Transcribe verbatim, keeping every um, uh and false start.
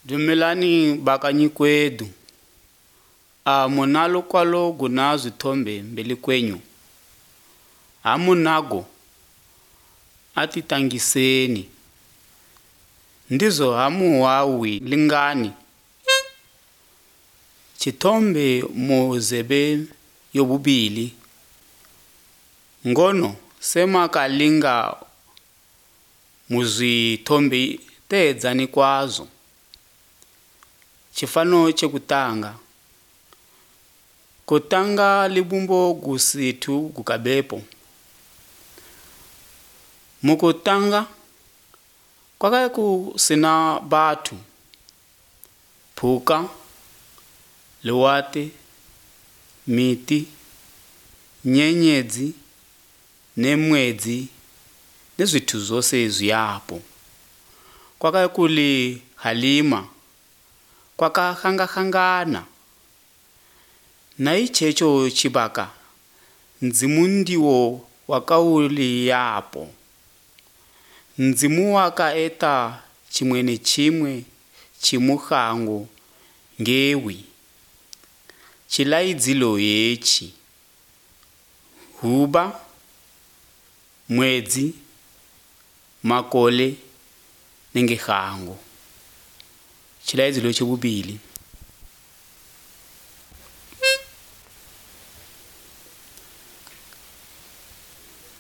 Dumelani bakanyikwedu. A monalo kwalo guna zwithombe mbeli kwenyu. Amunago atitangiseni. Ndizo hamu wawi lingani. Chithombe muzebe yobubili. Ngono sema kalinga muzithombe tedzani kwazo. Chifano chekutanga. Kutanga libumbo gusitu gukabepo. Mukutanga kwaka kusina batu. Puka, luwate, miti, nyenyedzi, nemwedzi, nezwitu zose ziyapo. Kwaka kuli halima. Kwaka hanga hangana. Na ichecho chibaka. Nzimundiwo wakauli yapo. Nzimu waka eta chimwene chimwe chimuhangu ngewi. Chilaidzilo yechi. Huba, mwedzi, makole, nenge hangu. Chilaidzilo chebubili.